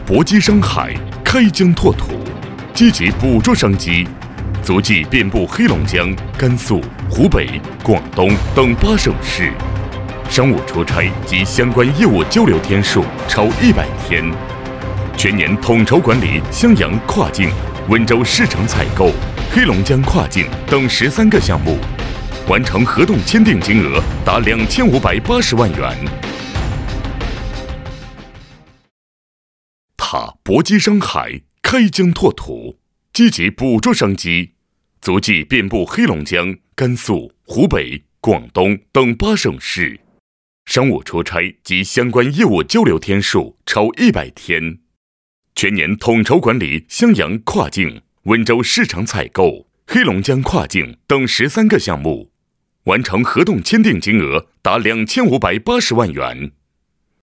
搏击商海，开疆拓土，积极捕捉商机，足迹遍布黑龙江、甘肃、湖北、广东等8省市，商务出差及相关业务交流天数超100天，全年统筹管理襄阳跨境、温州市场采购、黑龙江跨境等13个项目，完成合同签订金额达2580万元。踏搏击商海，开疆拓土，积极捕捉商机，足迹遍布黑龙江、甘肃、湖北、广东等8省市，商务出差及相关业务交流天数超100天，全年统筹管理襄阳跨境、温州市场采购、黑龙江跨境等13个项目，完成合同签订金额达2580万元。